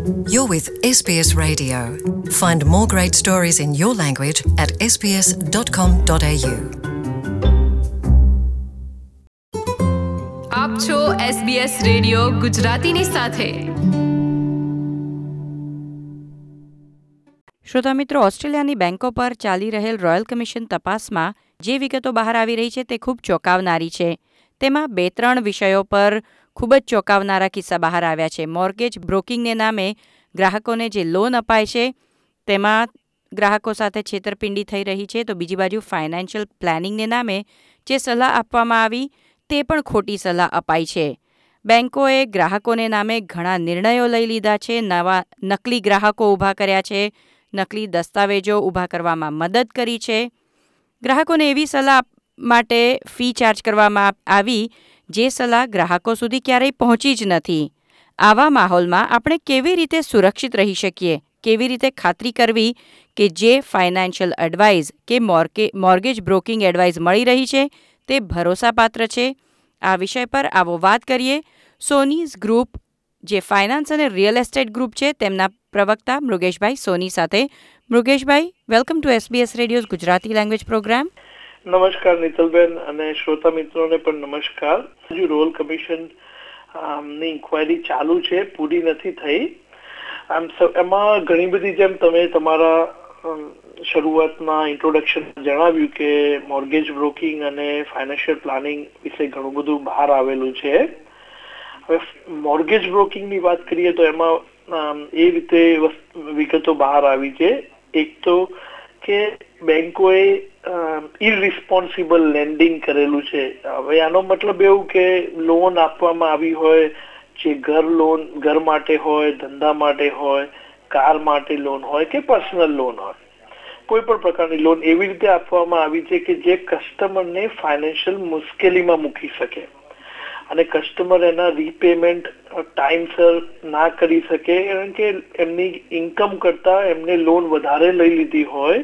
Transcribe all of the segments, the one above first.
You're with SBS Radio. Find more great stories in your language at sbs.com.au. આપ છો SBS radio ગુજરાતીની સાથે. શ્રોતા મિત્રો, ઓસ્ટ્રેલિયાની બેંકો પર ચાલી રહેલ રોયલ કમિશન તપાસમાં જે વિગતો બહાર આવી રહી છે તે ખૂબ ચોંકાવનારી છે. તેમાં 2-3 વિષયો પર ખૂબ જ ચોંકાવનારા કિસ્સા બહાર આવ્યા છે. મોર્ગેજ બ્રોકિંગને નામે ગ્રાહકોને જે લોન અપાય છે તેમાં ગ્રાહકો સાથે છેતરપિંડી થઈ રહી છે, તો બીજી બાજુ ફાઇનાન્શિયલ પ્લાનિંગને નામે જે સલાહ આપવામાં આવી તે પણ ખોટી સલાહ અપાઈ છે. બેંકોએ ગ્રાહકોને નામે ઘણા નિર્ણયો લઈ લીધા છે, નવા નકલી ગ્રાહકો ઊભા કર્યા છે, નકલી દસ્તાવેજો ઊભા કરવામાં મદદ કરી છે. ગ્રાહકોને એવી સલાહ માટે ફી ચાર્જ કરવામાં આવી જે સલાહ ગ્રાહકો સુધી ક્યારેય પહોંચી જ નથી. આવા માહોલમાં આપણે કેવી રીતે સુરક્ષિત રહી શકીએ? કેવી રીતે ખાતરી કરવી કે જે ફાઇનાન્શિયલ એડવાઇસ કે મોર્ગેજ બ્રોકિંગ એડવાઇસ મળી રહી છે તે ભરોસાપાત્ર છે? આ વિષય પર આવો વાત કરીએ સોનીઝ ગ્રુપ, જે ફાઇનાન્સ અને રિયલ એસ્ટેટ ગ્રુપ છે, તેમના પ્રવક્તા મૃગેશભાઈ સોની સાથે. Mrugeshbhai, welcome to SBS radio's Gujarati language programme. નમસ્કાર નીતલબેન, અને શ્રોતા મિત્રોને પણ નમસ્કાર. હજુ રોયલ કમિશન ની ઇન્ક્વાયરી ચાલુ છે, પૂરી નથી થઈ. એમાં ઘણી બધી, જેમ તમે તમારા શરૂઆતમાં ઇન્ટ્રોડક્શન જણાવ્યું કે મોર્ગેજ બ્રોકિંગ અને ફાઇનાન્શિયલ પ્લાનિંગ વિશે ઘણું બધું બહાર આવેલું છે. હવે મોર્ગેજ બ્રોકિંગની વાત કરીએ તો એમાં એ રીતે વિગતો બહાર આવી છે. એક તો કે બેંકોએ ઇરરિસ્પોન્સિબલ લેન્ડિંગ કરેલું છે. હવે આનો મતલબ એવું કે લોન આપવામાં આવી હોય, જે ઘર માટે હોય, ધંધા માટે હોય, કાર માટે લોન હોય કે પર્સનલ લોન હોય, કોઈ પણ પ્રકારની લોન એવી રીતે આપવામાં આવી છે કે જે કસ્ટમરને ફાઇનાન્શિયલ મુશ્કેલીમાં મૂકી શકે અને કસ્ટમર એના રીપેમેન્ટ ટાઈમસર ના કરી શકે, કારણ કે એમની ઇન્કમ કરતા એમને લોન વધારે લઈ લીધી હોય,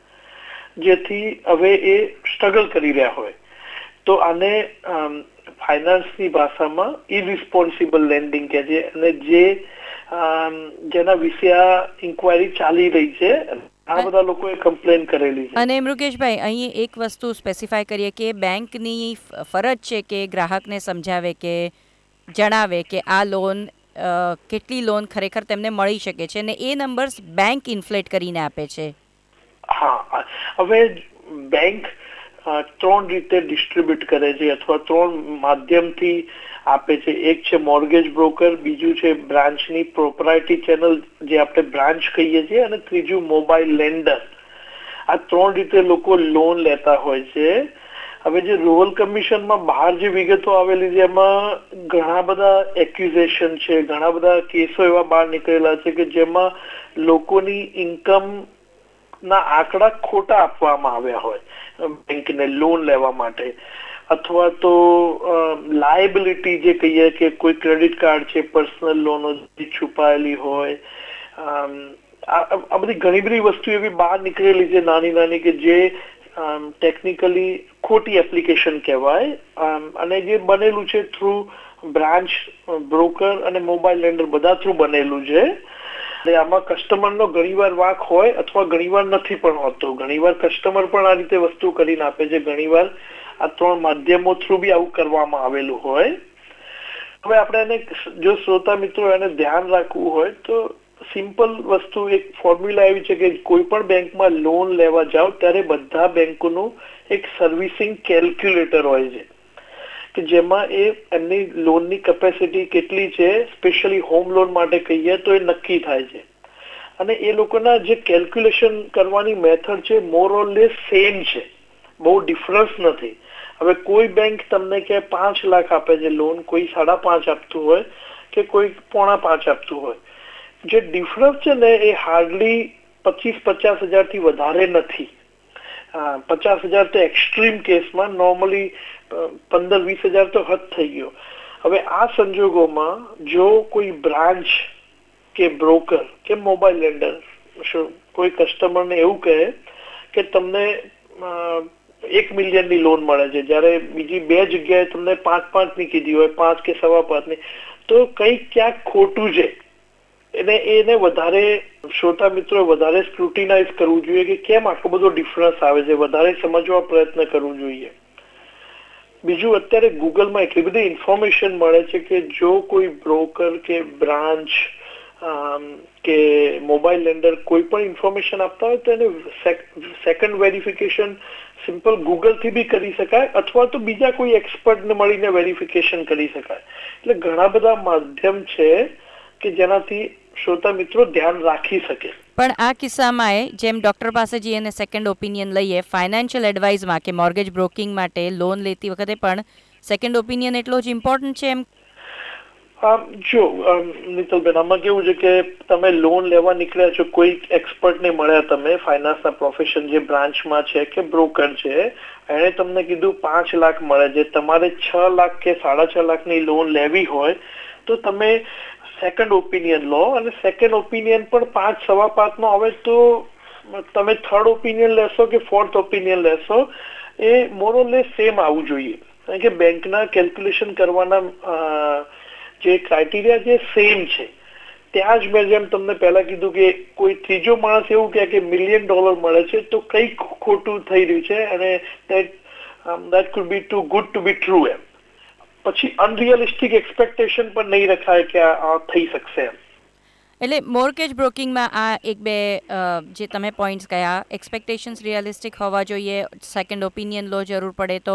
જેથી હવે એ સ્ટ્રગલ કરી રહ્યા હોય. તો આને ફાઇનાન્સની ભાષામાં ઇરરિસ્પોન્સિબલ લેન્ડિંગ કહે છે, અને જેના વિશે આ ઇન્ક્વાયરી ચાલી રહી છે. આ બધા લોકોએ કમ્પ્લેન કરેલી છે. અને મૃગેશભાઈ, અહીં એક વસ્તુ સ્પેસિફાય કરીએ કે બેંકની ફરજ છે કે ગ્રાહકને સમજાવે કે જણાવે કે આ લોન કેટલી લોન ખરેખર તેમને મળી શકે છે, અને એ નંબર્સ બેંક ઇન્ફ્લેટ કરીને આપે છે. હા, હવે બેંક 3 રીતે ડિસ્ટ્રીબ્યુટ કરે છે અથવા 3 માધ્યમથી આપે છે. એક છે મોર્ગેજ બ્રોકર, બીજું છે બ્રાન્ચની પ્રોપરાઇટી ચેનલ જે આપણે બ્રાન્ચ કહીએ છીએ, અને ત્રીજું મોબાઈલ લેન્ડર. આ 3 રીતે લોકો લોન લેતા હોય છે. હવે જે રોયલ કમિશનમાં બહાર જે વિગતો આવેલી છે એમાં ઘણા બધા એક્યુઝેશન છે, ઘણા બધા કેસો એવા બહાર નીકળેલા છે કે જેમાં લોકોની ઇન્કમ ના આંકડા ખોટા આપવામાં આવ્યા હોય બેંકને લોન લેવા માટે, અથવા તો લાયબિલિટી જે કહીએ કે કોઈ ક્રેડિટ કાર્ડ છે, પર્સનલ લોનો છુપાયેલી હોય. આ બધી ઘણી બધી વસ્તુ એવી બહાર નીકળેલી છે નાની નાની કે જે ટેકનિકલી ખોટી એપ્લિકેશન કહેવાય, અને જે બનેલું છે થ્રુ બ્રાન્ચ, બ્રોકર અને મોબાઈલ લેન્ડર બધા થ્રુ બનેલું છે. આમાં કસ્ટમરનો ઘણીવાર વાંક હોય અથવા ઘણીવાર નથી પણ હોતો. ઘણીવાર કસ્ટમર પણ આ રીતે વસ્તુ કરીને આપે છે, ઘણીવાર આ 3 માધ્યમો થ્રુ બી આવું કરવામાં આવેલું હોય. હવે આપણે એને, જો શ્રોતા મિત્રો એને ધ્યાન રાખવું હોય તો સિમ્પલ વસ્તુ, એક ફોર્મ્યુલા એવી છે કે કોઈ પણ બેંકમાં લોન લેવા જાઓ ત્યારે બધા બેંકોનું એક સર્વિસિંગ કેલ્ક્યુલેટર હોય છે કે જેમાં એમની લોનની કેપેસિટી કેટલી છે, સ્પેશિયલી હોમ લોન માટે કહીએ તો એ નક્કી થાય છે. અને એ લોકોના જે કેલ્ક્યુલેશન કરવાની મેથડ છે મોર ઓર લેસ સેમ છે, બહુ ડિફરન્સ નથી. હવે કોઈ બેંક તમને કે 5 લાખ આપે છે લોન, કોઈ 5.5 આપતું હોય કે કોઈ 4.5 આપતું હોય. જે ડિફરન્સ છે ને એ હાર્ડલી 25-50 હજારથી વધારે નથી. 50 હજાર તો એક્સ્ટ્રીમ કેસમાં, નોર્મલી 15-20 હજાર તો હદ થઈ ગયો. હવે આ સંજોગોમાં જો કોઈ બ્રાન્ચ કે બ્રોકર કે મોબાઈલ લેન્ડર કોઈ કસ્ટમરને એવું કહે કે તમને 1 મિલિયનની લોન મળે છે, જ્યારે બીજી 2 જગ્યાએ તમને 5-5 ની કીધી હોય, 5 કે 5.25 ની, તો કંઈક ક્યાંક ખોટું છે. એને વધારે શ્રોતા મિત્રો વધારે સ્ક્રુટિનાઇઝ કરવું જોઈએ કે કેમ આટલો બધો ડિફરન્સ આવે છે, વધારે સમજવા પ્રયત્ન કરવું જોઈએ. બીજું, અત્યારે ગૂગલમાં એટલી બધી ઇન્ફોર્મેશન મળે છે કે જો કોઈ બ્રોકર કે બ્રાન્ચ કે મોબાઈલ લેન્ડર કોઈ પણ ઇન્ફોર્મેશન આપતા હોય તો એને સેકન્ડ વેરિફિકેશન સિમ્પલ ગૂગલથી બી કરી શકાય અથવા તો બીજા કોઈ એક્સપર્ટને મળીને વેરિફિકેશન કરી શકાય. એટલે ઘણા બધા માધ્યમ છે કે જેનાથી શ્રોતા મિત્રો ધ્યાન રાખી શકે. પણ આ કિસ્સામાં જેમ ડૉક્ટર પાસે જઈને સેકન્ડ ઓપિનિયન લઈએ, ફાઇનાન્શિયલ એડવાઇસમાં કે મોર્ગેજ બ્રોકિંગ માટે લોન લેતી વખતે પણ સેકન્ડ ઓપિનિયન એટલો જ ઇમ્પોર્ટન્ટ છે એમ? જો નીતલબેન, આમાં કેવું છે કે તમે લોન લેવા નીકળ્યા છો, કોઈ એક્સપર્ટને મળ્યા, તમે ફાઇનાન્સના પ્રોફેશન જે બ્રાન્ચમાં છે કે બ્રોકર છે, એણે તમને કીધું 5 લાખ મળે છે, તમારે 6 લાખ કે 6.5 લાખની લોન લેવી હોય તો તમે સેકન્ડ ઓપિનિયન લો, અને સેકન્ડ ઓપિનિયન પણ 5-5.25 નો આવે તો તમે થર્ડ ઓપિનિયન લેશો કે ફોર્થ ઓપિનિયન લેશો એ મોરલેસ સેમ આવવું જોઈએ. કારણ કે બેંકના કેલ્ક્યુલેશન કરવાના જે ક્રાઇટેરિયા જે સેમ છે. ત્યાં જ મેં જેમ તમને પહેલા કીધું કે કોઈ ત્રીજો માણસ એવું કહે કે $1 million મળે છે તો કંઈક ખોટું થઈ રહ્યું છે, અને that could be too good to be true. એમ પછી અનરિયલિસ્ટિક એક્સપેક્ટેશન પણ નહીં રખાય કે આ થઈ શકશે એમ. એટલે મોર્ગેજ બ્રોકિંગમાં આ એક બે જે તમે પોઈન્ટ્સ કયા, એક્સપેક્ટેશન્સ રિયલિસ્ટિક હોવા જોઈએ, સેકન્ડ ઓપિનિયન લો જરૂર પડે તો.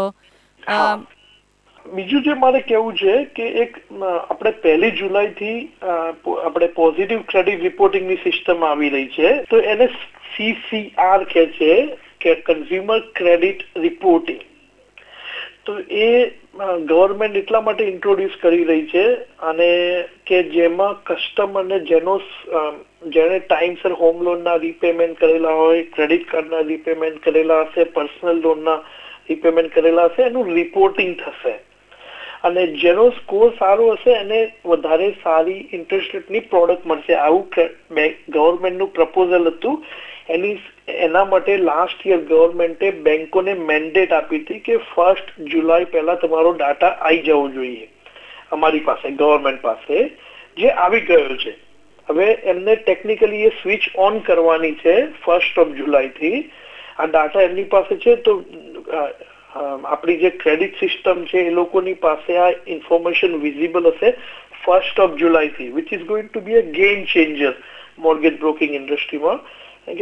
બીજું જે મારે કહેવું છે કે એક આપણે 1 જુલાઈથી આપણે પોઝિટિવ ક્રેડિટ રિપોર્ટિંગની સિસ્ટમ આવી રહી છે, તો એને CCR કહે છે કે કન્ઝ્યુમર ક્રેડિટ રિપોર્ટિંગ. તો એ ગવર્મેન્ટ એટલા માટે ઇન્ટ્રોડ્યુસ કરી રહી છે અને કે જેમાં કસ્ટમરને જેણે ટાઈમસર હોમ લોનના રીપેમેન્ટ કરેલા હોય, ક્રેડિટ કાર્ડના રીપેમેન્ટ કરેલા હશે, પર્સનલ લોનના રીપેમેન્ટ કરેલા હશે, એનું રિપોર્ટિંગ થશે. અને જેનો સ્કોર સારો હશે એને વધારે સારી ઇન્ટરેસ્ટ રેટની પ્રોડક્ટ મળશે. આવું ગવર્મેન્ટનું પ્રપોઝલ હતું. એના માટે લાસ્ટ યર ગવર્મેન્ટે બેંકોને મેન્ડેટ આપી હતી કે 1 જુલાઈ પહેલા તમારો ડાટા આવી જવો જોઈએ અમારી પાસે, ગવર્મેન્ટ પાસે, જે આવી ગયો છે. હવે એમને ટેકનિકલી એ સ્વિચ ઓન કરવાની છે 1 જુલાઈથી. આ ડાટા એમની પાસે છે તો આપણી જે ક્રેડિટ સિસ્ટમ છે એ લોકોની પાસે આ ઇન્ફોર્મેશન વિઝિબલ હશે 1 જુલાઈથી, which is going to be a game changer mortgage broking ઇન્ડસ્ટ્રીમાં. કે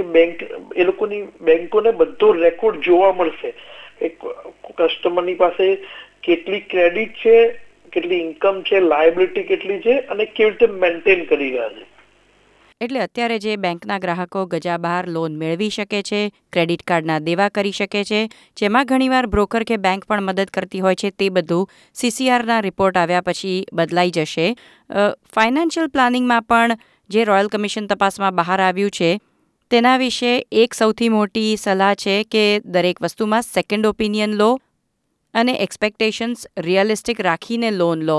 બેંકોને બધો રેકોર્ડ જોવા મળશે. કસ્ટમરની પાસે કેટલી ક્રેડિટ છે, કેટલી ઇન્કમ છે, લાયબિલિટી કેટલી છે અને કેવી રીતે મેન્ટેન કરી રહ્યા છે. એટલે અત્યારે જે બેંકના ગ્રાહકો ગજા બહાર લોન મેળવી શકે છે, ક્રેડિટ કાર્ડના દેવા કરી શકે છે, જેમાં ઘણીવાર બ્રોકર કે બેંક પણ મદદ કરતી હોય છે, તે બધું CCRના રિપોર્ટ આવ્યા પછી બદલાઈ જશે. ફાઇનાન્શિયલ પ્લાનિંગમાં પણ જે રોયલ કમિશન તપાસમાં બહાર આવ્યું છે તેના વિશે એક સૌથી મોટી સલાહ છે કે દરેક વસ્તુમાં સેકન્ડ ઓપિનિયન લો અને એક્સપેક્ટેશન્સ રિયલિસ્ટિક રાખીને લોન લો.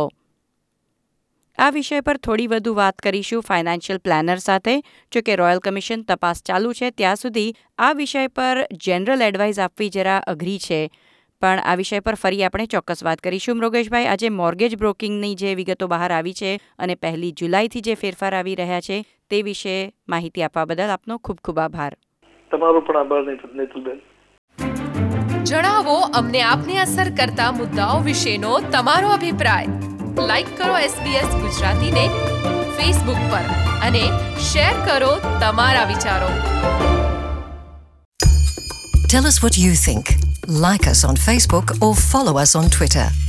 આ વિષય પર થોડી વધુ વાત કરીશું ફાઇનાન્શિયલ પ્લાનર સાથે. જો કે રોયલ કમિશન તપાસ ચાલુ છે ત્યાં સુધી આ વિષય પર જનરલ એડવાઇસ આપવી જરા અઘરી છે, પણ આ વિષય પર ફરી આપણે ચોક્કસ વાત કરીશું. મૃગેશભાઈ, આજે મોર્ગેજ બ્રોકિંગની જે વિગતો બહાર આવી છે અને 1 જુલાઈથી જે ફેરફાર આવી રહ્યા છે તે વિશે માહિતી આપવા બદલ આપનો ખૂબ ખૂબ આભાર. તમારો પણ આભાર નીતુલબેન. જણાવો અમને આપને અસર કરતા મુદ્દાઓ વિશેનો તમારો અભિપ્રાય. લાઈક કરો SBS ગુજરાતીને ફેસબુક પર અને શેર કરો તમારા વિચારો. Tell us what you think. Like us on Facebook or follow us on Twitter.